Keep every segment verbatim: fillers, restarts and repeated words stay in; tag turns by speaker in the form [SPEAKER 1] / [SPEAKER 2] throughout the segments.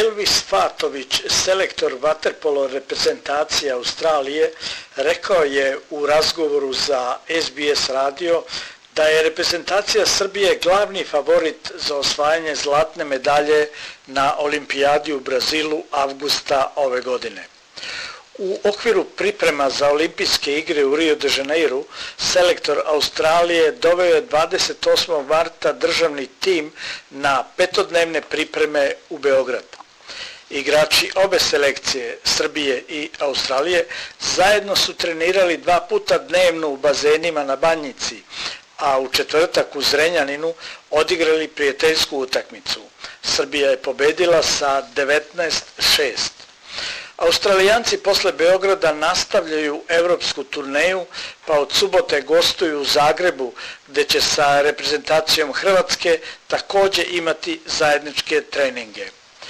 [SPEAKER 1] Elvis Fatović, selektor vaterpolo reprezentacije Australije, rekao je u razgovoru za S B S radio da je reprezentacija Srbije glavni favorit za osvajanje zlatne medalje na olimpijadi u Brazilu avgusta ove godine. U okviru priprema za olimpijske igre u Rio de Janeiru, selektor Australije doveo je dvadeset osmog marta državni tim na petodnevne pripreme u Beograd. Igrači obe selekcije, Srbije i Australije, zajedno su trenirali dva puta dnevno u bazenima na Banjici, a u četvrtak u Zrenjaninu odigrali prijateljsku utakmicu. Srbija je pobedila sa devetnaest šest. Australijanci posle Beograda nastavljaju evropsku turneju, pa od subote gostuju u Zagrebu, gde će sa reprezentacijom Hrvatske također imati zajedničke treninge.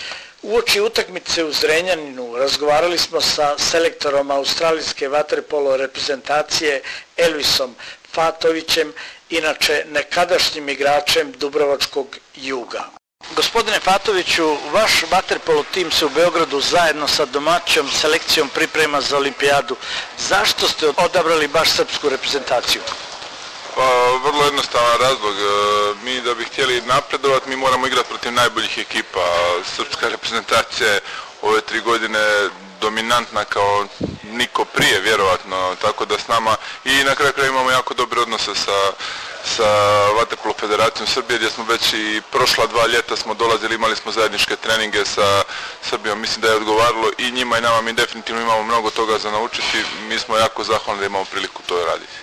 [SPEAKER 1] Uoči utakmice u Zrenjaninu razgovarali smo sa selektorom australijske vaterpolo reprezentacije Elvisom Fatovićem, inače nekadašnjim igračem Dubrovačkog Juga. Gospodine Fatoviću, vaš vaterpolo tim se u Beogradu zajedno sa domaćom selekcijom priprema za olimpijadu. Zašto ste odabrali baš srpsku reprezentaciju?
[SPEAKER 2] Pa, vrlo jednostavan razlog. Mi da bi htjeli napredovati, mi moramo igrati protiv najboljih ekipa. Srpska reprezentacija je ove tri godine dominantna kao niko prije, vjerovatno, tako da s nama i na kraju kraja imamo jako dobre odnose sa sa Vaterpolo federacijom Srbije, gdje smo već i prošla dva ljeta smo dolazili, imali smo zajedničke treninge sa Srbijom, mislim da je odgovaralo i njima i nama, mi definitivno imamo mnogo toga za naučiti, mi smo jako zahvalni da imamo priliku to raditi.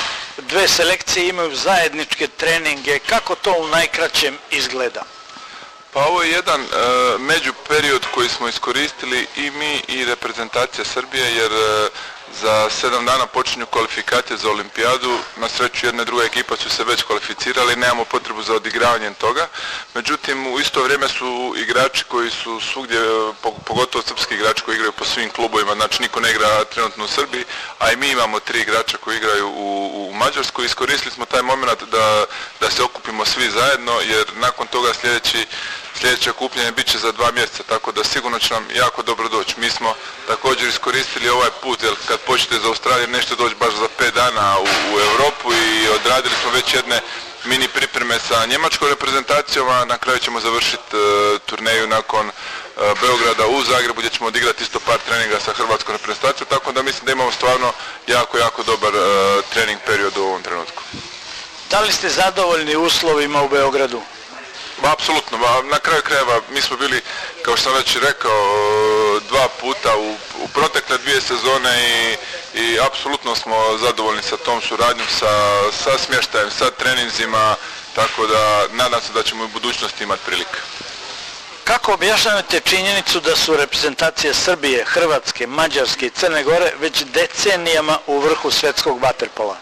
[SPEAKER 1] Dve selekcije imaju zajedničke treninge, kako to u najkraćem izgleda?
[SPEAKER 2] Pa ovo je jedan e, međuperiod koji smo iskoristili i mi i reprezentacija Srbije, jer e, za sedam dana počinju kvalifikacije za olimpijadu. Na sreću jedna i druga ekipa su se već kvalificirali, nemamo potrebu za odigravanjem toga. Međutim, u isto vrijeme su igrači koji su svugdje, pogotovo srpski igrači koji igraju po svim klubovima, znači niko ne igra trenutno u Srbiji, a i mi imamo tri igrača koji igraju u, u Mađarskoj. Iskoristili smo taj moment da, da se okupimo svi zajedno, jer nakon toga sljedeći Sljedeće okupljanje bit će za dva mjeseca, tako da sigurno će nam jako dobro doći. Mi smo također iskoristili ovaj put, jer kad počnete za Australiju nešto doći baš za pet dana u, u Europu i odradili smo već jedne mini pripreme sa njemačkom reprezentacijom, a na kraju ćemo završiti uh, turneju nakon uh, Beograda u Zagrebu, gdje ćemo odigrati isto par treninga sa hrvatskom reprezentacijom, tako da mislim da imamo stvarno jako, jako dobar uh, trening period u ovom trenutku.
[SPEAKER 1] Da li ste zadovoljni uslovima u Beogradu?
[SPEAKER 2] Ba, apsolutno, ba, na kraju krajeva mi smo bili, kao što sam već rekao, dva puta u, u protekle dvije sezone i, i apsolutno smo zadovoljni sa tom suradnjom, sa, sa smještajem, sa treninzima, tako da nadam se da ćemo u budućnosti imati prilike.
[SPEAKER 1] Kako objašnjavate činjenicu da su reprezentacije Srbije, Hrvatske, Mađarske i Crne Gore već decenijama u vrhu svjetskog vaterpola?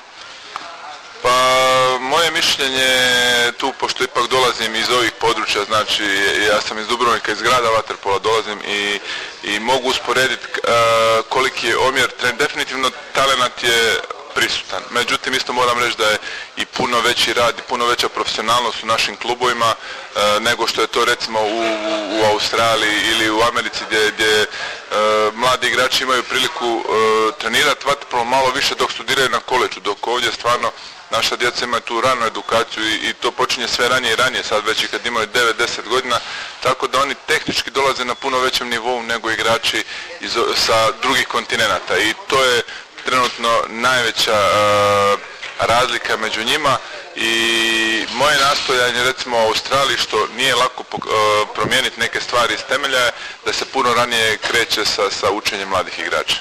[SPEAKER 2] Pa, moje mišljenje tu, pošto ipak dolazim iz ovih područja, znači ja sam iz Dubrovnika, iz grada vaterpola dolazim i, i mogu usporediti uh, koliki je omjer, definitivno talenat je prisutan. Međutim, isto moram reći da je i puno veći rad i puno veća profesionalnost u našim klubovima uh, nego što je to recimo u, u Australiji ili u Americi, gdje, gdje uh, mladi igrači imaju priliku uh, trenirati vaterpolo malo više dok studiraju na koledžu, dok ovdje stvarno naša djeca imaju tu ranu edukaciju i, i to počinje sve ranije i ranije, sad već i kad imaju devet deset godina, tako da oni tehnički dolaze na puno većem nivou nego igrači iz, sa drugih kontinenata i to je trenutno najveća uh, razlika među njima i moje nastojanje recimo u Australiji, što nije lako uh, promijeniti neke stvari iz temelja, je da se puno ranije kreće sa, sa učenjem mladih igrača.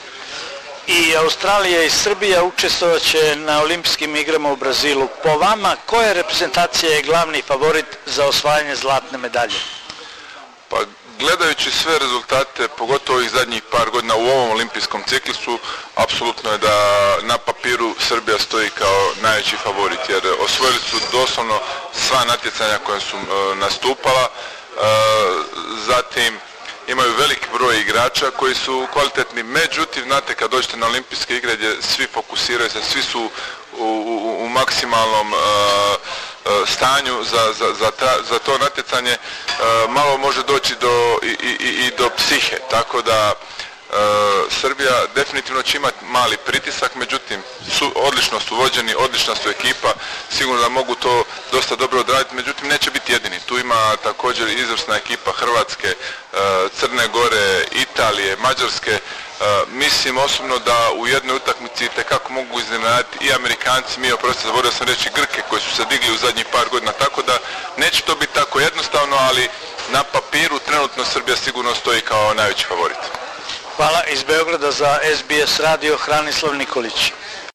[SPEAKER 1] I Australija i Srbija učestvovat će na olimpijskim igrama u Brazilu. Po vama, koja reprezentacija je glavni favorit za osvajanje zlatne medalje?
[SPEAKER 2] Pa, gledajući sve rezultate, pogotovo ovih zadnjih par godina u ovom olimpijskom ciklusu, apsolutno je da na papiru Srbija stoji kao najveći favorit, jer osvojili su doslovno sva natjecanja koja su e, nastupala, e, zatim imaju veliki broj igrača koji su kvalitetni, međutim, znate, kad dođete na olimpijske igre gdje svi fokusiraju se, svi su u, u, u maksimalnom uh, stanju za, za, za, ta, za to natjecanje malo može doći do, i, i, i do psihe, tako da Uh, Srbija definitivno će imati mali pritisak, međutim su, odlično su vođeni, odlična su ekipa, sigurno da mogu to dosta dobro odraditi, međutim neće biti jedini. Tu ima također izvrsna ekipa Hrvatske, uh, Crne Gore, Italije, Mađarske. Uh, mislim osobno da u jednoj utakmici itekako mogu iznenaditi i Amerikanci, mi oprosti, zaboravio sam reći Grke koji su se digli u zadnjih par godina, tako da neće to biti tako jednostavno, ali na papiru trenutno Srbija sigurno stoji kao najveći favorit.
[SPEAKER 1] Hvala. Iz Beograda za S B S radio Hranislav Nikolić.